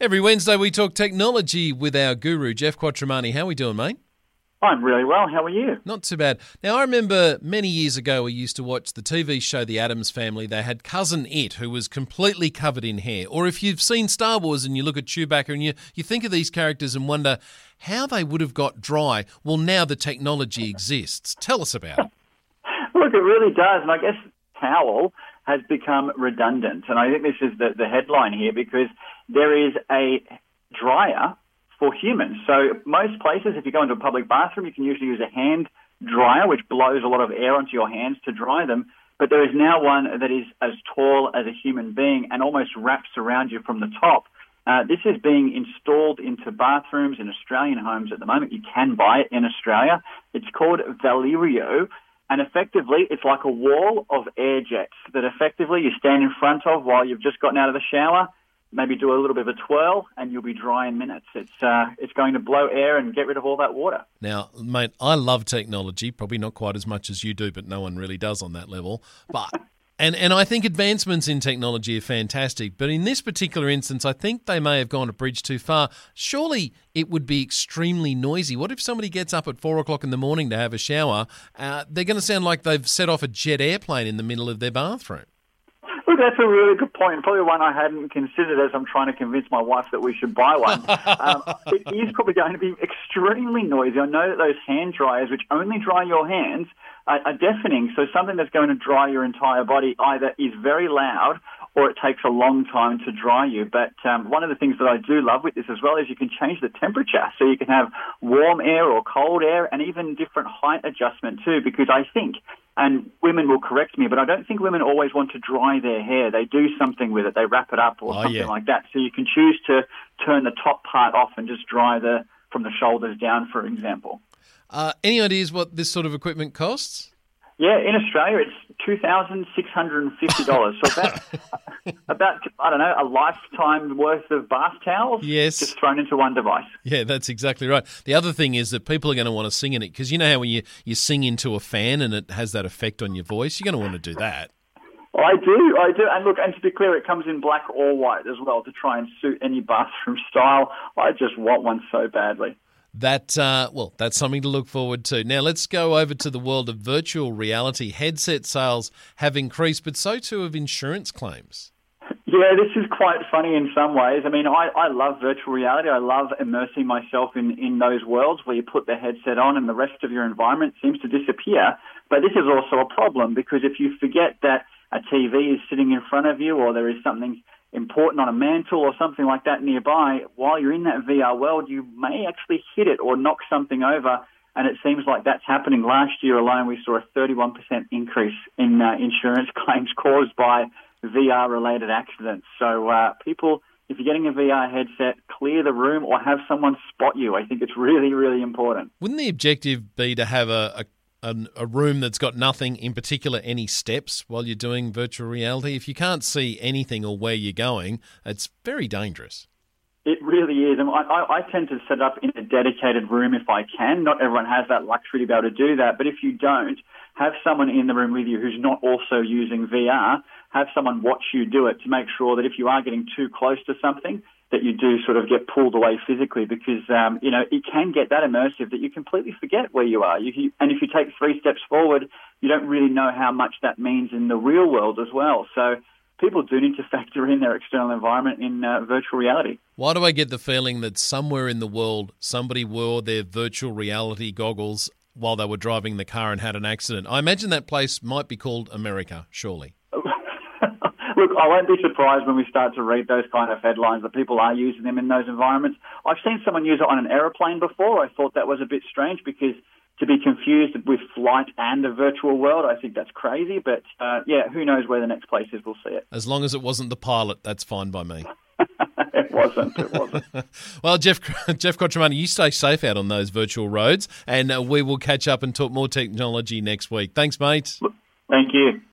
Every Wednesday we talk technology with our guru, Jeff Quattromani. How are we doing, mate? I'm really well. How are you? Not too bad. Now, I remember many years ago we used to watch the TV show The Addams Family. They had Cousin It, who was completely covered in hair. Or if you've seen Star Wars and you look at Chewbacca and you think of these characters and wonder how they would have got dry. Well, now the technology exists. Tell us about it. Look, it really does. And I guess towel has become redundant. And I think this is the headline here because there is a dryer for humans. So most places, if you go into a public bathroom, you can usually use a hand dryer, which blows a lot of air onto your hands to dry them. But there is now one that is as tall as a human being and almost wraps around you from the top. This is being installed into bathrooms in Australian homes at the moment. You can buy it in Australia. It's called Valerio. And effectively, it's like a wall of air jets that effectively you stand in front of while you've just gotten out of the shower. Maybe do a little bit of a twirl and you'll be dry in minutes. It's going to blow air and get rid of all that water. Now, mate, I love technology, probably not quite as much as you do, but no one really does on that level. But and I think advancements in technology are fantastic. But in this particular instance, I think they may have gone a bridge too far. Surely it would be extremely noisy. What if somebody gets up at 4 o'clock in the morning to have a shower? They're going to sound like they've set off a jet airplane in the middle of their bathroom. Look, that's a really good point. Probably one I hadn't considered as I'm trying to convince my wife that we should buy one. It is probably going to be extremely noisy. I know that those hand dryers, which only dry your hands, are deafening. So something that's going to dry your entire body either is very loud or it takes a long time to dry you. But one of the things that I do love with this as well is you can change the temperature. So you can have warm air or cold air and even different height adjustment too, because I think, and women will correct me, but I don't think women always want to dry their hair. They do something with it. They wrap it up or something like that. So you can choose to turn the top part off and just dry from the shoulders down, for example. Any ideas what this sort of equipment costs? Yeah, in Australia it's $2,650. So about I don't know, a lifetime worth of bath towels just thrown into one device. Yeah, that's exactly right. The other thing is that people are going to want to sing in it because you know how when you sing into a fan and it has that effect on your voice, you're going to want to do that. I do. And look, and to be clear, it comes in black or white as well to try and suit any bathroom style. I just want one so badly. That's something to look forward to. Now, let's go over to the world of virtual reality. Headset sales have increased, but so too have insurance claims. Yeah, this is quite funny in some ways. I mean, I love virtual reality. I love immersing myself in those worlds where you put the headset on and the rest of your environment seems to disappear. But this is also a problem because if you forget that a TV is sitting in front of you or there is something important on a mantle or something like that nearby, while you're in that VR world, you may actually hit it or knock something over. And it seems like that's happening. Last year alone, we saw a 31% increase in insurance claims caused by VR-related accidents. So people, if you're getting a VR headset, clear the room or have someone spot you. I think it's really, really important. Wouldn't the objective be to have a room that's got nothing, in particular any steps, while you're doing virtual reality? If you can't see anything or where you're going, it's very dangerous. It really is. And I tend to set up in a dedicated room if I can. Not everyone has that luxury to be able to do that. But if you don't, have someone in the room with you who's not also using VR. Have someone watch you do it to make sure that if you are getting too close to something, that you do sort of get pulled away physically because, it can get that immersive that you completely forget where you are. And if you take 3 steps forward, you don't really know how much that means in the real world as well. So people do need to factor in their external environment in virtual reality. Why do I get the feeling that somewhere in the world somebody wore their virtual reality goggles while they were driving the car and had an accident? I imagine that place might be called America, surely. Look, I won't be surprised when we start to read those kind of headlines that people are using them in those environments. I've seen someone use it on an aeroplane before. I thought that was a bit strange because to be confused with flight and a virtual world, I think that's crazy. But, who knows where the next place is, we'll see it. As long as it wasn't the pilot, that's fine by me. It wasn't. Well, Jeff Quattromani, you stay safe out on those virtual roads, and we will catch up and talk more technology next week. Thanks, mate. Thank you.